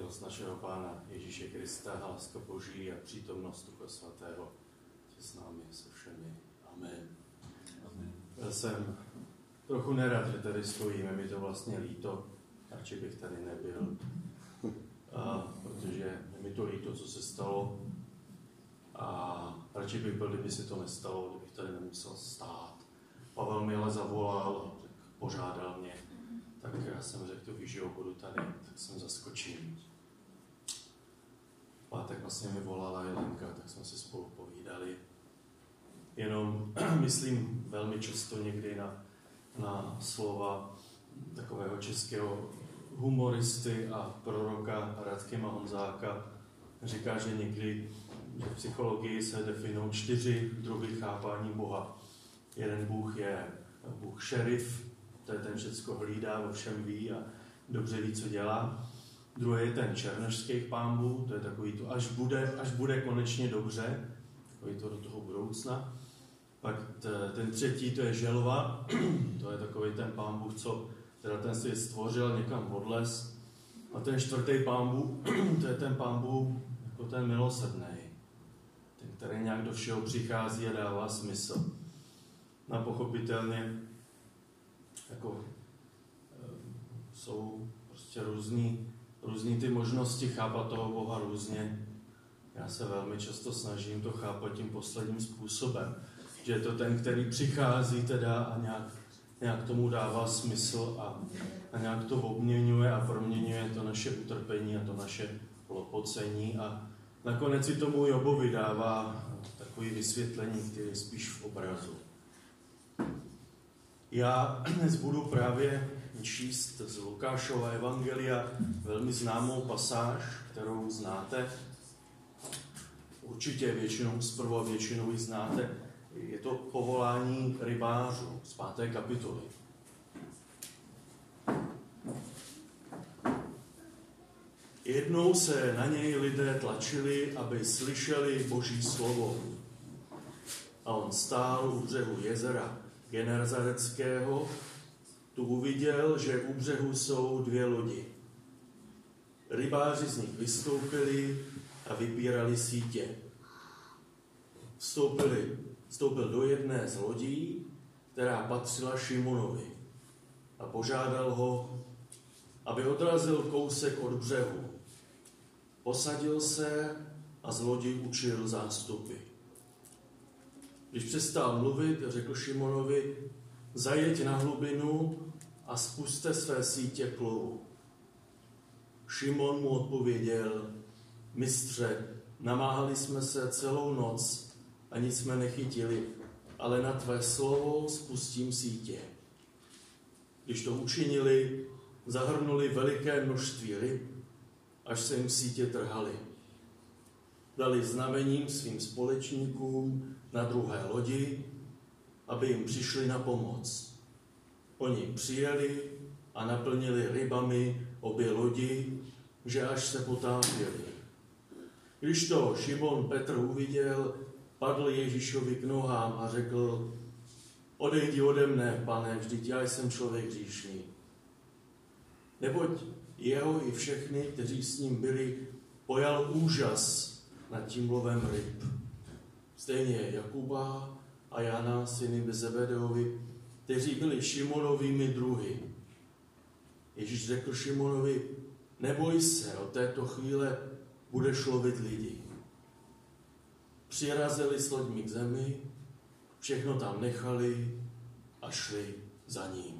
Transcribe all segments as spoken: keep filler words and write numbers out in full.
Milost našeho Pána Ježíše Krista, láska Boží a přítomnost Ducha Svatého je s námi se všemi. Amen. Amen. Já jsem trochu nerad, že tady stojíme, mi to vlastně líto, radši bych tady nebyl, a, protože je mi to líto, co se stalo, a radši bych byl, kdyby se to nestalo, kdybych tady nemusel stát. Pavel mi ale zavolal a tak požádal mě, tak já jsem řekl, víš, že budu tady, tak jsem zaskočil. Pátek vlastně mi volala Jelenka, tak jsme si spolu povídali. Jenom myslím velmi často někdy na, na slova takového českého humoristy a proroka Radkyma Honzáka. Říká, že někdy že v psychologii se definují čtyři druhy chápání Boha. Jeden Bůh je Bůh šerif, to je ten všecko hlídá, o všem ví a dobře ví, co dělá. Druhý je ten černošských Pán Bůh, to je takový to, až bude, až bude konečně dobře, takový to do toho budoucna. Pak t, ten třetí, to je želva, to je takový ten Pán Bůh, co teda ten svět stvořil, někam odles. A ten čtvrtý Pán Bůh, to je ten Pán Bůh, jako ten milosrdnej, ten, který nějak do všeho přichází a dává smysl. A pochopitelně jako, jsou prostě různý, různý ty možnosti chápat toho Boha různě. Já se velmi často snažím to chápat tím posledním způsobem, že je to ten, který přichází teda a nějak, nějak tomu dává smysl a, a nějak to obměňuje a proměňuje to naše utrpení a to naše lopocení a nakonec si tomu Jobovi dává takové vysvětlení, které je spíš v obrazu. Já dnes budu právě číst z Lukášova evangelia velmi známou pasáž, kterou znáte. Určitě většinou, zprvu většinou ji znáte. Je to povolání rybářů z páté kapitoly. Jednou se na něj lidé tlačili, aby slyšeli Boží slovo. A on stál u břehu jezera Genezareckého, tu uviděl, že u břehu jsou dvě lodi. Rybáři z nich vystoupili a vypírali sítě. Vstoupili, vstoupil do jedné z lodí, která patřila Šimonovi, a požádal ho, aby odrazil kousek od břehu. Posadil se a z lodi učil zástupy. Když přestal mluvit, řekl Šimonovi, zajeď na hlubinu a spuste své sítě k lovu. Šimon mu odpověděl, mistře, namáhali jsme se celou noc a nic jsme nechytili, ale na tvé slovo spustím sítě. Když to učinili, zahrnuli veliké množství ryb, až se jim sítě trhaly. Dali znamením svým společníkům na druhé lodi, aby jim přišli na pomoc. Oni přijeli a naplnili rybami obě lodi, že až se potápěli. Když to Šimon Petr uviděl, padl Ježíšovi k nohám a řekl, odejdi ode mne, Pane, vždyť já jsem člověk hříšný. Neboť jeho i všechny, kteří s ním byli, pojal úžas nad tím lovem ryb. Stejně Jakuba a Jana, syny Zebedeovi, kteří byli Šimonovými druhy. Ježíš řekl Šimonovi, neboj se, od této chvíle budeš lovit lidi. Přirazili s loďmi k zemi, všechno tam nechali a šli za ním.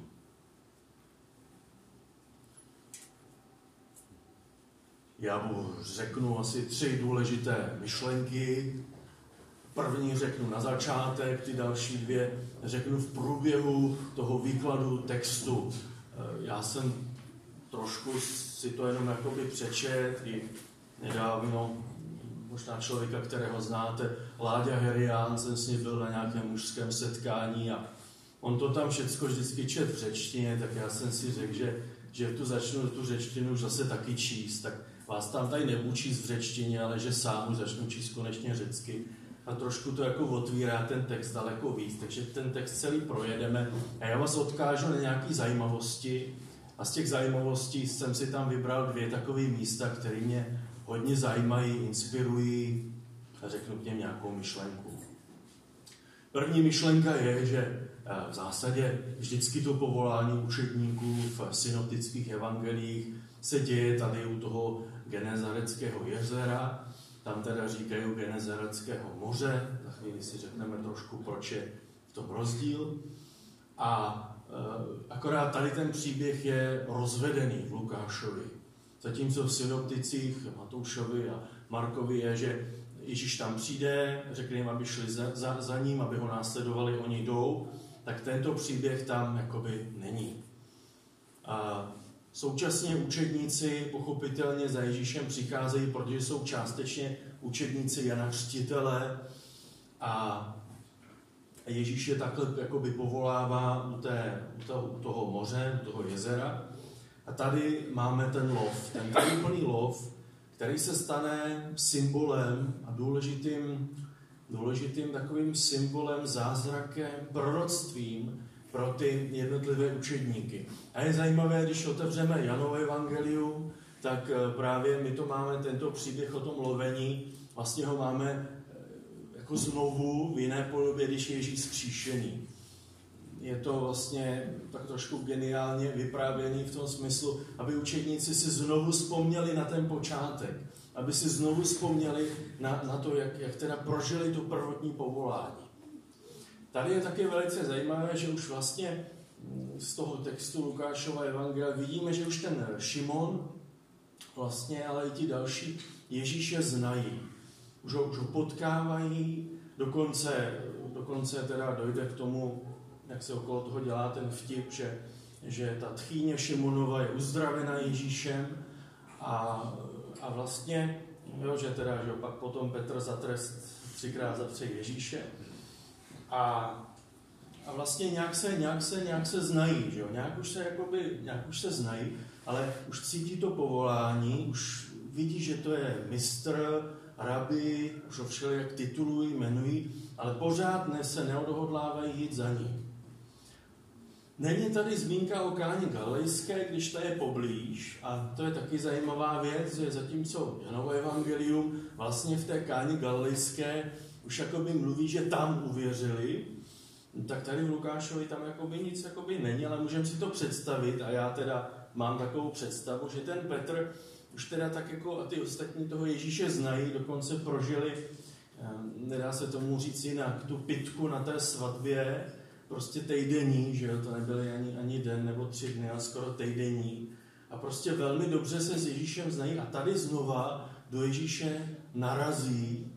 Já mu řeknu asi tři důležité myšlenky. První řeknu na začátek, ty další dvě řeknu v průběhu toho výkladu textu. Já jsem trošku si to jenom jakoby přečet i nedávno, možná člověka, kterého znáte, Láďa Herián, jsem s ním byl na nějakém mužském setkání a on to tam všecko vždycky čet v řečtině, tak já jsem si řekl, že, že tu začnu tu řečtinu už zase taky číst, tak vás tam tady nebudu číst v řečtině, ale že sám už začnu číst konečně řecky. A trošku to jako otvírá ten text daleko víc, takže ten text celý projedeme. A já vás odkážu na nějaké zajímavosti A z těch zajímavostí jsem si tam vybral dvě takové místa, které mě hodně zajímají, inspirují a řeknu k něm nějakou myšlenku. První myšlenka je, že v zásadě vždycky to povolání učedníků v synoptických evangeliích se děje tady u toho Genezareckého jezera, tam teda říkají Genezareckého moře, za chvíli si řekneme trošku, proč je v tom rozdíl. A e, akorát tady ten příběh je rozvedený v Lukášovi. Zatímco v synopticích Matoušovi a Markovi je, že Ježíš tam přijde, řekne jim, aby šli za, za, za ním, aby ho následovali, oni jdou, tak tento příběh tam jakoby není. A současně učedníci pochopitelně za Ježíšem přicházejí, protože jsou částečně učedníci Jana Křtitele a Ježíš je takhle jakoby povolává u, té, u, toho, u toho moře, u toho jezera. A tady máme ten lov, ten úplný lov, který se stane symbolem a důležitým, důležitým takovým symbolem, zázrakem, proroctvím pro ty jednotlivé učedníky. A je zajímavé, když otevřeme Janovo evangelium, tak právě my to máme, tento příběh o tom lovení, vlastně ho máme jako znovu v jiné podobě, když je Ježíš vzkříšený. Je to vlastně tak trošku geniálně vyprávěný v tom smyslu, aby učedníci si znovu vzpomněli na ten počátek, aby si znovu vzpomněli na, na to, jak, jak teda prožili to prvotní povolání. Tady je také velice zajímavé, že už vlastně z toho textu Lukášova evangelia vidíme, že už ten Šimon, vlastně, ale i ti další Ježíše znají. Už ho, už ho potkávají, dokonce, dokonce teda dojde k tomu, jak se okolo toho dělá ten vtip, že, že ta tchýně Šimonova je uzdravena Ježíšem a, a vlastně, jo, že teda, že pak potom Petr za trest třikrát zapře Ježíše a, a vlastně nějak se, nějak se, nějak se znají, že jo? Nějak, už se, jakoby, nějak už se znají, ale už cítí to povolání, už vidí, že to je mistr, rabi, už ho všelijak titulují, jmenují, ale pořád ne, se neodhodlávají jít za ním. Není tady zmínka o Káni Galilejské, když ta je poblíž, a to je taky zajímavá věc, že zatímco Janovo evangelium vlastně v té Káni Galilejské už jakoby mluví, že tam uvěřili, tak tady v Lukášovi tam jakoby nic jakoby není, ale můžeme si to představit a já teda mám takovou představu, že ten Petr už teda tak jako a ty ostatní toho Ježíše znají, dokonce prožili, nedá se tomu říct jinak, tu pitku na té svatbě, prostě týdenní, že jo, to nebyly ani, ani den nebo tři dny, ale skoro týdenní. A prostě velmi dobře se s Ježíšem znají a tady znova do Ježíše narazí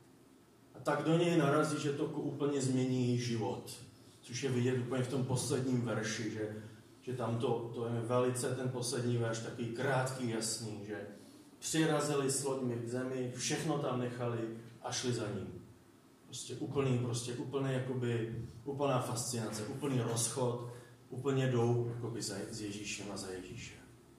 a tak do něj narazí, že to úplně změní život. Což je vidět úplně v tom posledním verši, že, že tam to, to je velice ten poslední verš, takový krátký, jasný, že přirazili s loďmi k zemi, všechno tam nechali a šli za ním. Prostě úplný, prostě úplný, jakoby, úplná fascinace, úplný rozchod, úplně jdou jakoby za, s Ježíšem a za Ježíšem.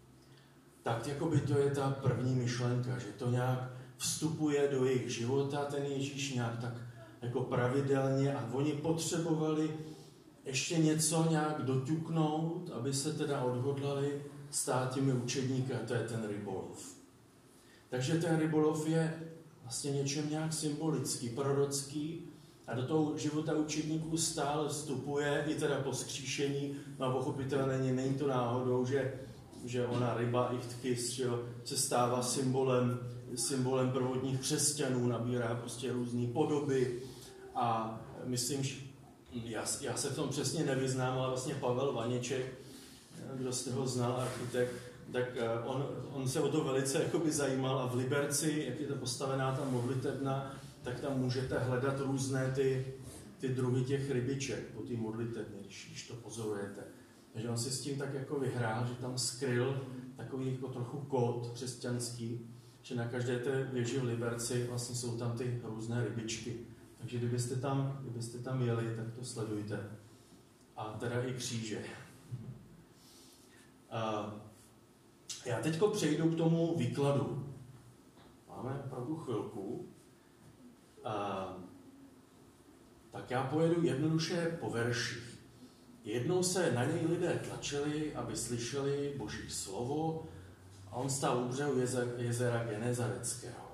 Tak jakoby to je ta první myšlenka, že to nějak vstupuje do jejich života, ten Ježíš nějak tak jako pravidelně a oni potřebovali ještě něco nějak doťuknout, aby se teda odhodlali stát těmi učedníky a to je ten rybolov. Takže ten rybolov je vlastně něčem nějak symbolický, prorocký a do toho života učedníků stále vstupuje i teda po vzkříšení, no a pochopitelně není to náhodou, že, že ona ryba ichthys, že se stává symbolem, symbolem prvotních křesťanů, nabírá prostě různé podoby a myslím, že já, já se v tom přesně nevyznám, ale vlastně Pavel Vaněček, kdo jste ho znal, architekt, tak on, on se o to velice jakoby zajímal a v Liberci, jak je to postavená ta modlitebna, tak tam můžete hledat různé ty, ty druhy těch rybiček po té modlitebně, když, když to pozorujete. Takže on si s tím tak jako vyhrál, že tam skryl takový jako trochu kód křesťanský, že na každé té věži v Liberci vlastně jsou tam ty různé rybičky. Takže kdybyste tam, kdybyste tam jeli, tak to sledujte. A teda i kříže. A já teďko přejdu k tomu výkladu. Máme opravdu chvilku. A tak já pojedu jednoduše po verších. jednou se na něj lidé tlačili, aby slyšeli Boží slovo, a on stál u břehu jezera Genezareckého.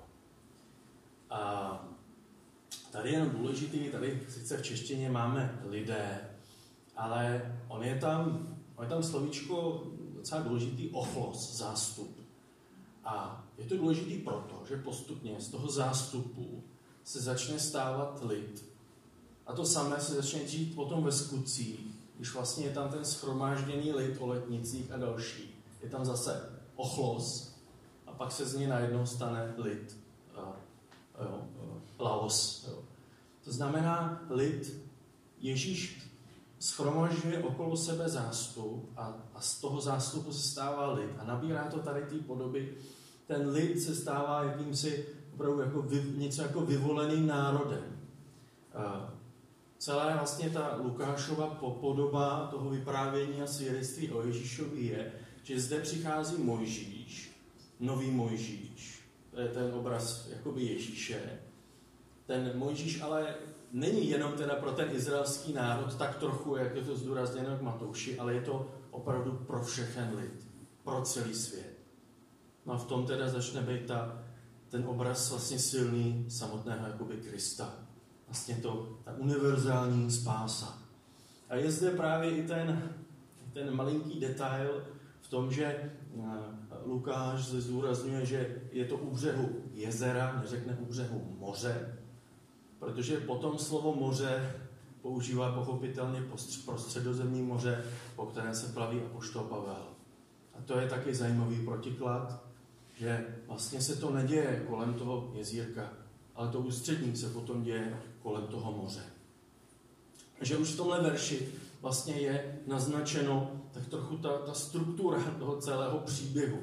A tady je jenom důležitý, tady sice v češtině máme lidé, ale on je tam, on je tam slovíčko docela důležitý ochlos, zástup. A je to důležitý proto, že postupně z toho zástupu se začne stávat lid. A to samé se začne dít potom ve skutcích, když vlastně je tam ten shromážděný lid o letnicích a další. Je tam zase ochlos a pak se z něj najednou stane lid. Jo, Laos. Jo. To znamená lid. Ježíš shromažďuje okolo sebe zástup a, a z toho zástupu se stává lid. A nabírá to tady té podoby. Ten lid se stává jakýmsi opravdu jako vy, něco jako vyvoleným národem. A celá vlastně ta Lukášova podoba toho vyprávění a svědectví o Ježíšovi je, že zde přichází Mojžíš, nový Mojžíš. To je ten obraz jakoby Ježíše. Ten Mojžíš ale není jenom teda pro ten izraelský národ tak trochu, jak je to zdůrazněno k Matouši, ale je to opravdu pro všechen lid, pro celý svět. No a v tom teda začne být ta, ten obraz vlastně silný samotného jakoby Krista. Vlastně to, ta univerzální spása. A je zde právě i ten, ten malinký detail v tom, že Lukáš se zdůrazňuje, že je to u břehu jezera, neřekne u břehu moře, protože potom slovo moře používá pochopitelně pro středozemní moře, po kterém se plaví apoštol Pavel. A to je taky zajímavý protiklad, že vlastně se to neděje kolem toho jezírka, ale to ústřední se potom děje kolem toho moře. Že už v tomhle verši vlastně je naznačeno tak trochu ta, ta struktura toho celého příběhu.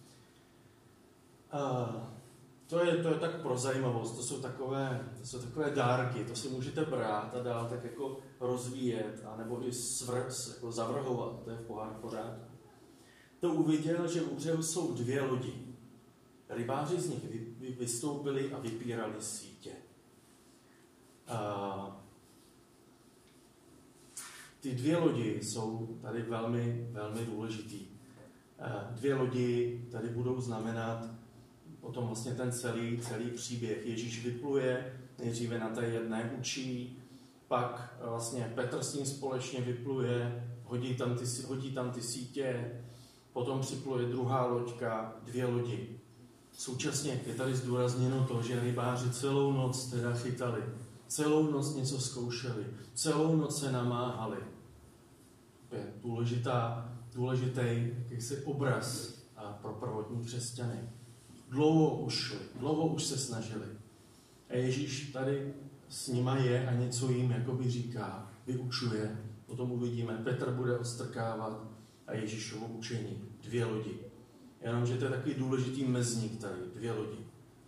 A to je, to je tak pro zajímavost, to jsou takové, to jsou takové dárky, to si můžete brát a dál tak jako rozvíjet, anebo i svr, jako zavrhovat, to je v pořádku. To uviděl, že u břehu jsou dvě lodi. Rybáři z nich vy, vy, vystoupili a vypírali sítě. A ty dvě lodi jsou tady velmi, velmi důležitý. Dvě lodi tady budou znamenat potom vlastně ten celý, celý příběh. Ježíš vypluje, nejdříve na té jedné učí, pak vlastně Petr s ním společně vypluje, hodí tam ty, hodí tam ty sítě, potom připluje druhá loďka, dvě lodi. Současně je tady zdůrazněno to, že rybáři celou noc teda chytali, celou noc něco zkoušeli, celou noc se namáhali. To je důležitá, důležitý jakýsi obraz pro prvotní křesťany. Dlouho už šli, dlouho už se snažili. A Ježíš tady s nima je a něco jim jakoby říká, vyučuje. Potom uvidíme, Petr bude odstrkávat a Ježíšovo učení. Dvě lodi. Jenomže to je takový důležitý mezník tady, dvě lodi.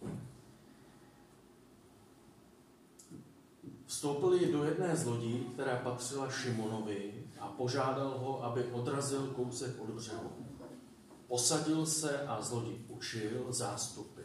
Vstoupili do jedné z lodí, která patřila Šimonovi, a požádal ho, aby odrazil kousek od břehu. Posadil se a z lodi učil zástupy.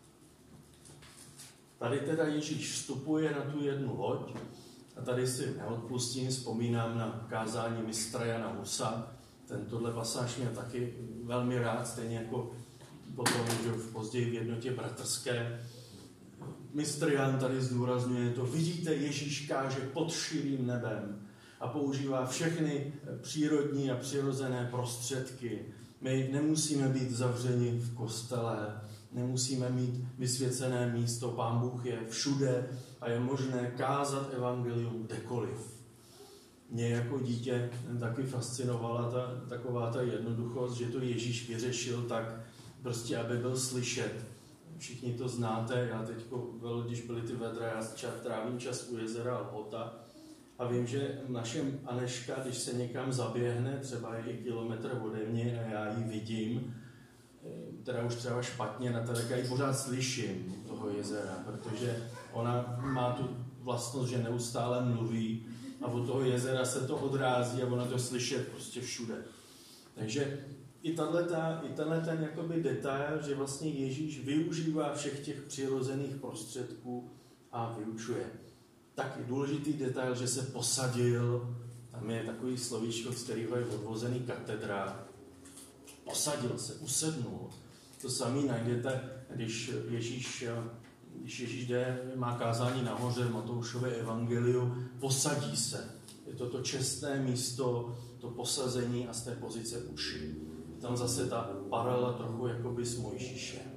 Tady teda Ježíš vstupuje na tu jednu loď a tady si neodpustím, vzpomínám na kázání mistra Jana Husa. Ten tohle pasáž měl taky velmi rád, stejně jako potom v později v jednotě bratrské. Mistr Jan tady zdůrazňuje to, vidíte, Ježíš káže pod širým nebem a používá všechny přírodní a přirozené prostředky. My nemusíme být zavřeni v kostele, nemusíme mít vysvěcené místo, Pán Bůh je všude a je možné kázat evangelium kdekoliv. Mě jako dítě taky fascinovala ta, taková ta jednoduchost, že to Ježíš vyřešil tak, prostě aby byl slyšet. Všichni to znáte, já teď, když byly ty vedra, já trávím čas u jezera Lhota a vím, že naše Aneška, když se někam zaběhne, třeba je i kilometr ode mě a já ji vidím, teda už třeba špatně, na to, tak já ji pořád slyším toho jezera, protože ona má tu vlastnost, že neustále mluví a od toho jezera se to odrází a ona to slyšet prostě všude. Takže i, tato, i tenhle ten jakoby detail, že vlastně Ježíš využívá všech těch přirozených prostředků a vyučuje. Tak důležitý detail, že se posadil Tam je takový slovíčko, z kterého je odvozený katedra. Posadil se, usednul. To samé najdete, když Ježíš, když Ježíš jde, má kázání nahoře v Matoušově evangeliu, posadí se. Je to to čestné místo, to posazení a z té pozice uši. Tam zase ta paralela trochu jakoby s Mojžíšem.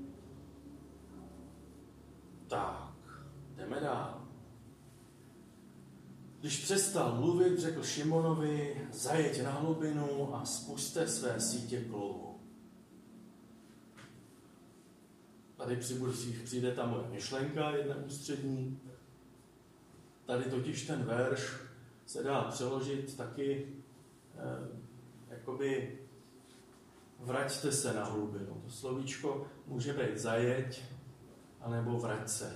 Tak, jdeme dál. Když přestal mluvit, řekl Šimonovi, zajeď na hlubinu a spuste své sítě k lovu. Tady přijde ta moje myšlenka, jedna ústřední. Tady totiž ten verš se dá přeložit taky eh, jakoby vraťte se na hlubinu. To slovíčko může být zajeď, anebo vrať se.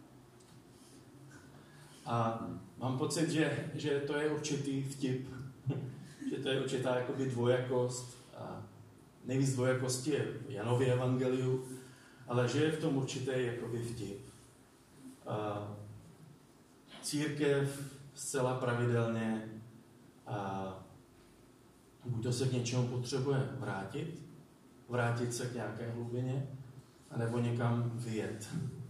A mám pocit, že, že to je určitý vtip, že to je určitá jakoby dvojakost. A nejvíc dvojakosti je v Janově evangeliu, ale že je v tom určitý jakoby vtip. A církev zcela pravidelně a buď to se k něčemu potřebuje vrátit, vrátit se k nějaké hlubině, anebo někam vyjet.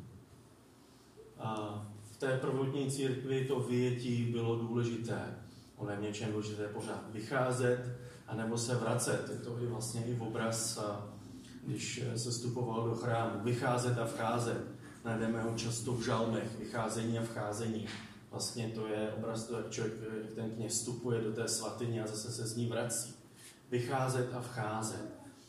A v té prvotní církvi to vyjetí bylo důležité. Ono je v něčem důležité pořád vycházet, anebo se vracet. Je to i vlastně i obraz, když se vstupoval do chrámu. Vycházet a vcházet. Najdeme ho často v žalmech, vycházení a vcházení. Vlastně to je obraz toho, jak člověk, jak ten kněz vstupuje do té svatyně a zase se z ní vrací. Vycházet a vcházet.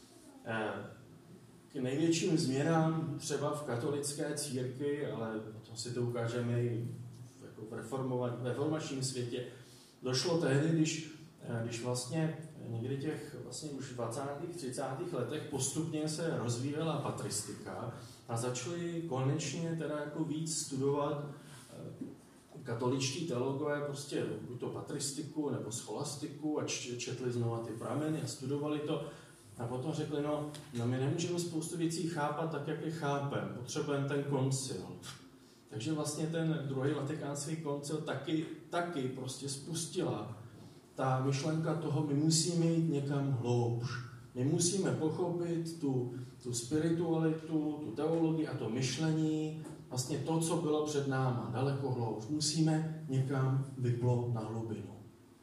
K největším změnám třeba v katolické církvi, ale to si to ukážeme i jako v reformačním světě, došlo tehdy, když, když vlastně někdy těch vlastně už dvacátých třicátých letech postupně se rozvíjela patristika a začali konečně teda jako víc studovat katoličtí teologové prostě buď to patristiku nebo scholastiku a četli znova ty prameny a studovali to a potom řekli, no, no my nemůžeme spoustu věcí chápat tak, jak je chápem, potřebujeme ten koncil. Takže vlastně ten druhý vatikánský koncil taky, taky prostě spustila ta myšlenka toho, my musíme jít někam hloubš. My musíme pochopit tu, tu spiritualitu, tu teologii a to myšlení, vlastně to, co bylo před náma, daleko hloubš. Musíme někam vyplout na hlubinu.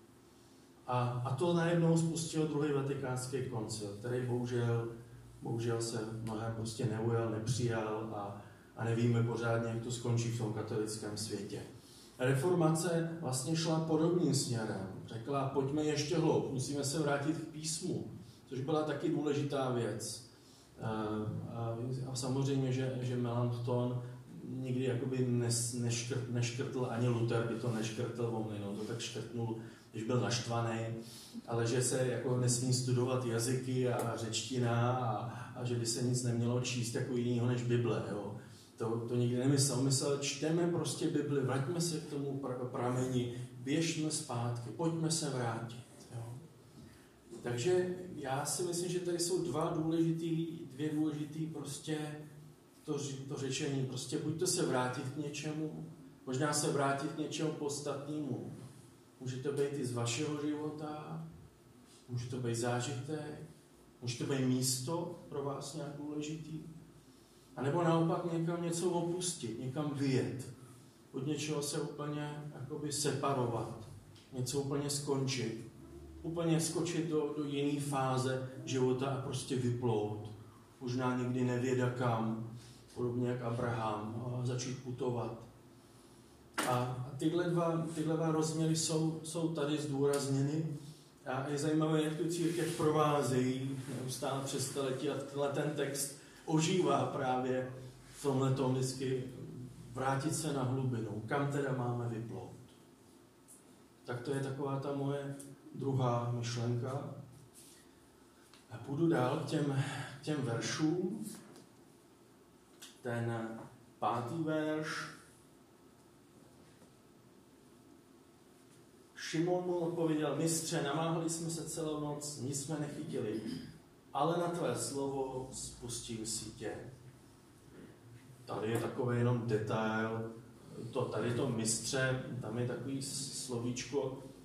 A, a to najednou spustil druhý vatikánský koncil, který bohužel, bohužel se mnohem prostě neujal, nepřijal a, a nevíme pořádně, jak to skončí v tom katolickém světě. Reformace vlastně šla podobným směrem. Řekla, pojďme ještě hloub, musíme se vrátit k písmu, což byla taky důležitá věc. A, a, a samozřejmě, že, že Melanchthon nikdy jakoby nes, neškrt, neškrtl, ani Luther by to neškrtl, on jenom to tak škrtnul, když byl naštvaný, ale že se jako nesmí studovat jazyky a řečtina a, a že by se nic nemělo číst jako jinýho než Bible. Jo. To, to nikdy nemyslel. Myslel, čteme prostě Bibli, vraťme se k tomu prameni, běžme zpátky, pojďme se vrátit. Jo. Takže já si myslím, že tady jsou dva důležitý, dvě důležitý prostě to, to řečení. Prostě buď to se vrátit k něčemu, možná se vrátit k něčemu podstatnému. Může to být i z vašeho života, může to být zážitek, může to být místo pro vás nějak důležitý. A nebo naopak někam něco opustit, někam vyjet. Od něčeho se úplně jakoby separovat, něco úplně skončit. Úplně skočit do, do jiné fáze života a prostě vyplout. Možná někdy nevěda kam, podobně jak Abraham, a začít putovat. A, a tyhle, dva, tyhle dva rozměry jsou, jsou tady zdůrazněny. A je zajímavé, jak tu církev provázejí neustále přes staletí a tenhle ten text ožívá právě v tomhletom vždycky vrátit se na hlubinu. Kam teda máme vyplout? Tak to je taková ta moje druhá myšlenka. A půjdu dál k těm, k těm veršům. Ten pátý verš. Šimon mu odpověděl, mistře, namáhali jsme se celou noc, nic jsme nechytili, ale na tvé slovo spustím sítě. Tady je takový jenom detail, to, tady to mistře, tam je takový slovíčko,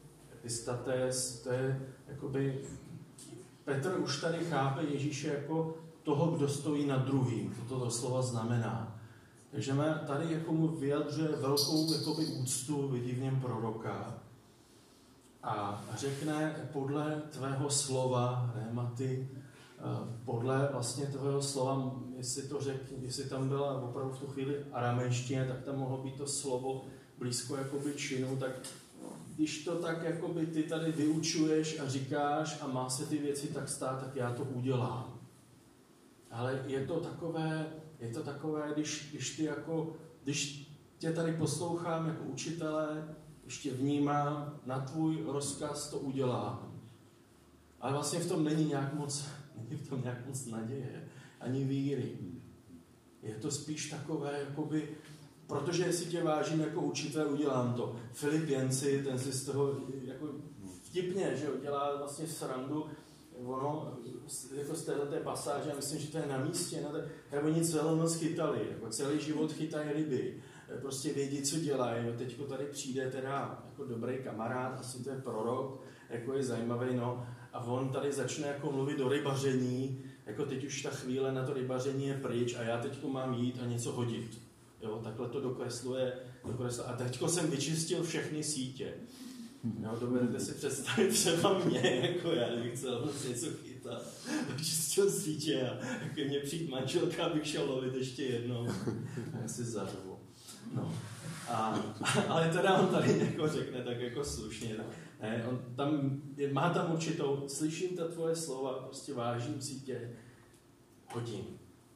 pistates, to je jakoby, Petr už tady chápe Ježíše jako toho, kdo stojí nad druhým, co to slova znamená. Takže tady jako mu vyjadřuje velkou jakoby, úctu, vidí v něm proroka a řekne podle tvého slova, rématy, podle vlastně tvého slova, jestli to řekl, jestli tam byla opravdu v tu chvíli aramejštině, tak tam mohlo být to slovo blízko jakoby činu, tak když to tak jakoby ty tady vyučuješ a říkáš a má se ty věci tak stát, tak já to udělám. Ale je to takové, je to takové, když, když ty jako, když tě tady poslouchám jako učitele, když tě vnímám, na tvůj rozkaz to udělám. Ale vlastně v tom není nějak moc, není v tom nějak moc naděje, ani víry. Je to spíš takové, jakoby, protože jestli tě vážím jako učitel, udělám to. Filipienci, ten si z toho jako vtipně, že dělá vlastně srandu, ono, jako z této pasáže, já myslím, že to je na místě, na té, jako nic velmi moc chytali, jako celý život chytají ryby, prostě vědí, co dělají, teďko tady přijde teda jako dobrý kamarád, asi to je prorok, jako je zajímavý, no, a on tady začne jako mluvit o rybaření, jako teď už ta chvíle na to rybaření je pryč a já teďko mám jít a něco hodit. Jo, takhle to dokresluje, dokresluje. A teďko jsem vyčistil všechny sítě. Jo, dovedete si představit třeba mě, jako já, kdybych chcel něco chytat, vyčistil sítě a ke mně přijít manželka, abych šel lovit ještě jednou. A já si zařvu. No. A, ale teda on tady jako řekne tak jako slušně. Ne, on tam, je, má tam určitou, slyším ta tvoje slova, prostě vážím si tě, hodím.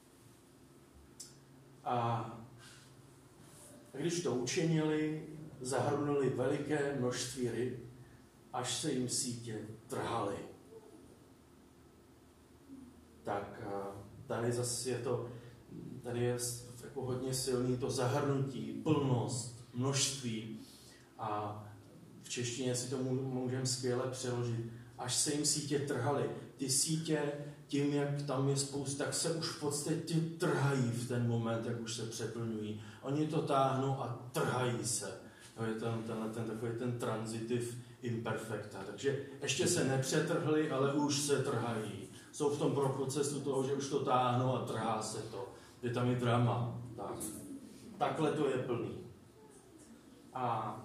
A když to učinili, zahrnuli veliké množství ryb, až se jim sítě trhaly. Tak tady zase je to, tady je jako hodně silný to zahrnutí, plnost, množství a v češtině si to můžeme skvěle přeložit, až se jim sítě trhaly. Ty sítě, tím, jak tam je spousta, tak se už v podstatě trhají v ten moment, jak už se přeplňují. Oni to táhnou a trhají se. To je ten, ten, ten takový ten transitiv imperfecta. Takže ještě se nepřetrhli, ale už se trhají. Jsou v tom procesu toho, že už to táhnou a trhá se to. Je tam i drama. Tak. Takhle to je plný. A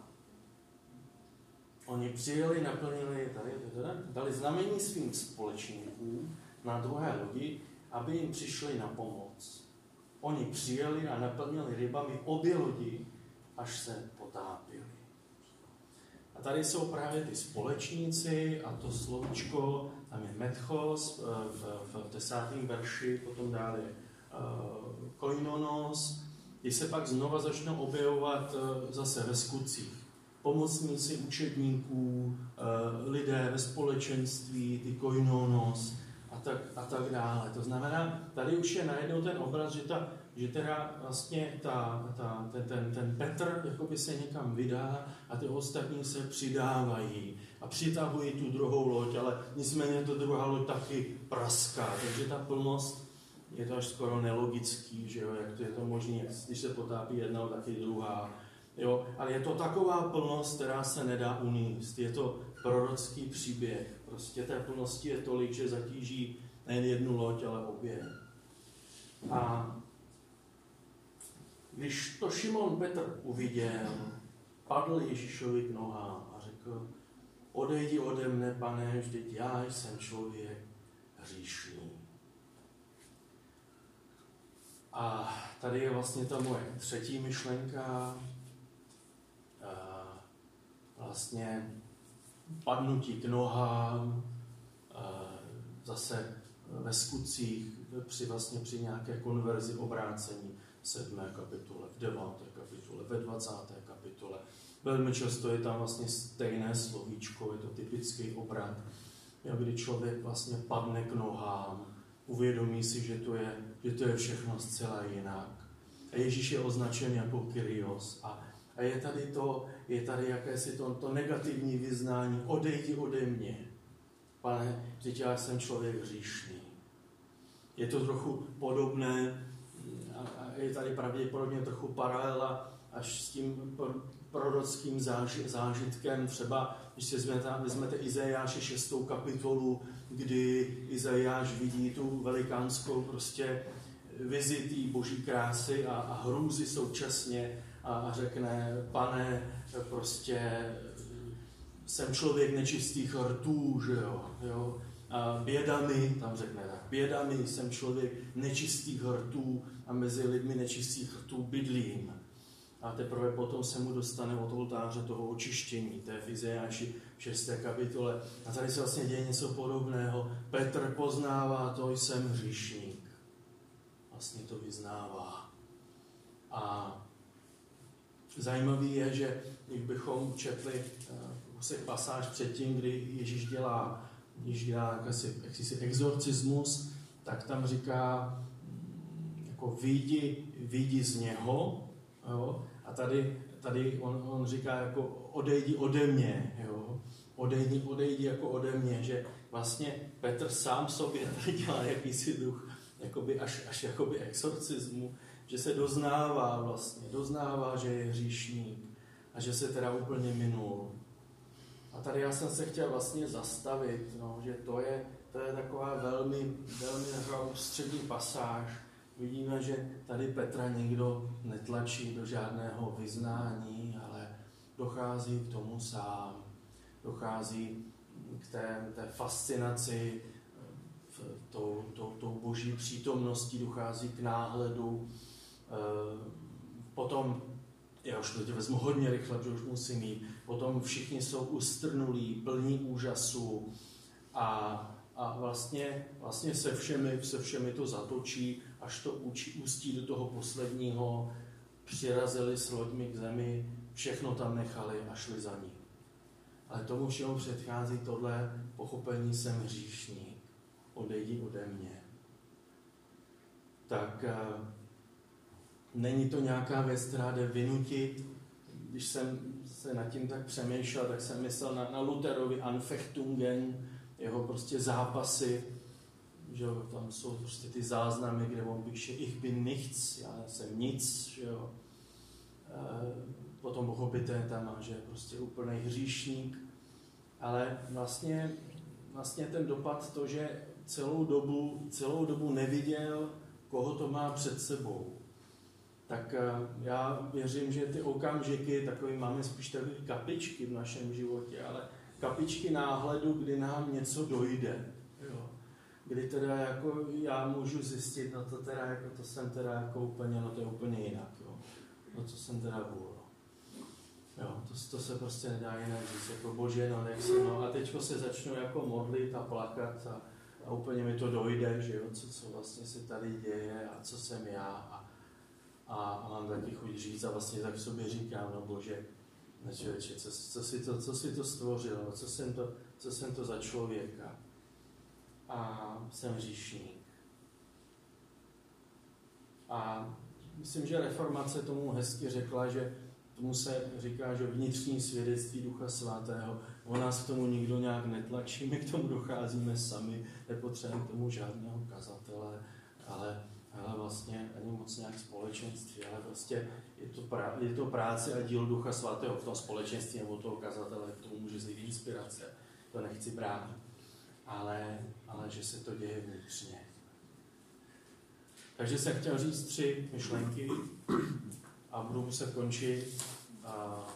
oni přijeli, naplnili, tady, tady, dali znamení svým společníkům na druhé lodi, aby jim přišli na pomoc. Oni přijeli a naplnili rybami obě lodi, až se potápili. A tady jsou právě ty společníci a to slovíčko, tam je metchos v, v, v desátém verši, potom dále uh, koinonos, kdy se pak znova začnou objevovat uh, zase ve skutcích. Pomocníci učedníků, lidé ve společenství, ty koinonos a tak, a tak dále. To znamená, tady už je najednou ten obraz, že, ta, že teda vlastně ta, ta, ten, ten, ten Petr jakoby se někam vydá a ty ostatní se přidávají a přitahují tu druhou loď, ale nicméně to druhá loď taky praská, takže ta plnost je to až skoro nelogický, že jo, jak to je to možné, když se potápí jedna, taky druhá. Jo, ale je to taková plnost, která se nedá uníst. Je to prorocký příběh. Prostě té plnosti je tolik, že zatíží nejen jednu loď, ale obě. A když to Šimon Petr uviděl, padl Ježíšovi k nohám a řekl: odejdi ode mne, Pane, vždyť já jsem člověk hříšný. A tady je vlastně ta moje třetí myšlenka, vlastně padnutí k nohám, zase ve skutcích, při, vlastně při nějaké konverzi, obrácení v sedmé kapitole, v deváté kapitole, ve dvacáté kapitole. Velmi často je tam vlastně stejné slovíčko, je to typický obrat, kdy člověk vlastně padne k nohám, uvědomí si, že to je, že to je všechno zcela jinak. A Ježíš je označen jako Kyrios a A je tady to, je tady jakési to, to negativní vyznání: odejdi ode mě. Pane, vždyť já jsem člověk hříšný. Je to trochu podobné a je tady pravděpodobně trochu paralela až s tím prorockým záži, zážitkem. Třeba, když si vezmete, vezmete Izajáše šestou kapitolu, kdy Izajáš vidí tu velikánskou prostě vizi té boží krásy a, a hrůzy současně a, a řekne, pane, prostě jsem člověk nečistých rtů, že jo, jo. A bědami, tam řekne tak, bědami jsem člověk nečistých rtů a mezi lidmi nečistých rtů bydlím. A teprve potom se mu dostane od oltáře toho očištění, to je v Izajáši šesté kapitole. A tady se vlastně děje něco podobného. Petr poznává to, jsem hříšník. Vlastně to vyznává. A zajímavý je, že když bychom četli uh, pasáž předtím, kdy Ježíš dělá, Ježíš dělá jakýsi, jakýsi exorcismus, tak tam říká, jako vyjdi, vyjdi z něho, jo? A tady, tady on, on říká jako odejdi ode mě, jo? Odejdi, odejdi jako ode mě, že vlastně Petr sám sobě tady dělá jakýsi druh jakoby až, až jakoby exorcismu, že se doznává vlastně, doznává, že je hříšník a že se teda úplně minul. A tady já jsem se chtěl vlastně zastavit, no, že to je, to je taková velmi, velmi ústřední pasáž. Vidíme, že tady Petra nikdo netlačí do žádného vyznání, ale dochází k tomu sám. Dochází k té, té fascinaci tou, tou, tou boží přítomností, dochází k náhledu. Potom, já už to tě vezmu hodně rychle, protože už musím jít, potom všichni jsou ustrnulí, plní úžasu a, a vlastně, vlastně se, všemi, se všemi to zatočí, až to účí, ústí do toho posledního, přirazili s loďmi k zemi, všechno tam nechali a šli za ním. Ale tomu všemu předchází tohle pochopení, jsem hříšník, odejdi ode mě. Tak není to nějaká věc, která jde vynutit. Když jsem se nad tím tak přemýšlel, tak jsem myslel na, na Lutherovi Anfechtungen, jeho prostě zápasy, že jo, tam jsou prostě ty záznamy, kde on píše ich bin nichts, já jsem nic, že jo. E, potom pochopitelně tam má, že je prostě úplný hříšník, ale vlastně, vlastně ten dopad to, že celou dobu, celou dobu neviděl, koho to má před sebou. Tak já věřím, že ty okamžiky, takový, máme spíš takové kapičky v našem životě, ale kapičky náhledu, kdy nám něco dojde. Jo. Kdy teda jako já můžu zjistit, no to teda jako to jsem teda jako úplně, no to je úplně jinak. Jo. No to jsem teda byl. Jo, to, to se prostě nedá jinak říct, jako bože, no nech se, no a teďko se začnu jako modlit a plakat a, a úplně mi to dojde, že jo, co, co vlastně se tady děje a co jsem já a A, a mám taky chuť říct a vlastně tak v sobě říkám, no bože, člověče, co, co, si to, co si to stvořil, no, co, jsem to, co jsem to za člověka. A jsem hříšník. A myslím, že reformace tomu hezky řekla, že tomu se říká, že vnitřní svědectví Ducha Svatého, o nás k tomu nikdo nějak netlačí, my k tomu docházíme sami, nepotřebujeme k tomu žádného kazatele, ale ale vlastně ani moc nějak společenství, ale prostě je to, prá, je to práce a dílo Ducha Svatého v tom společenství nebo toho kazatele, k tomu může zjít inspirace, to nechci bránit, ale, ale že se to děje vnitřně. Takže jsem chtěl říct tři myšlenky a budu muset končit a,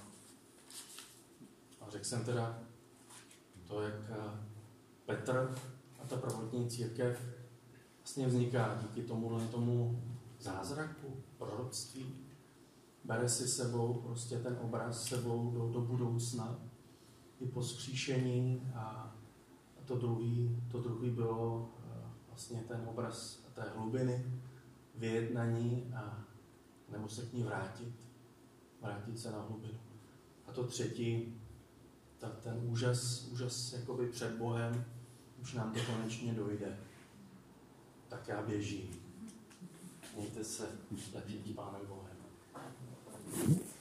a řekl jsem teda to, jak Petr a ta prvotní církev vlastně vzniká díky tomuhle tomu zázraku, proroctví. Bere si sebou prostě ten obraz sebou do, do budoucna i po vzkříšení a to druhý, to druhý bylo vlastně ten obraz té hlubiny, vyjednaní a nebo se k ní vrátit, vrátit se na hlubinu. A to třetí, tak ten úžas, úžas jakoby před Bohem, už nám to konečně dojde. Tak já běžím. Mějte se letití Pánem Bohem.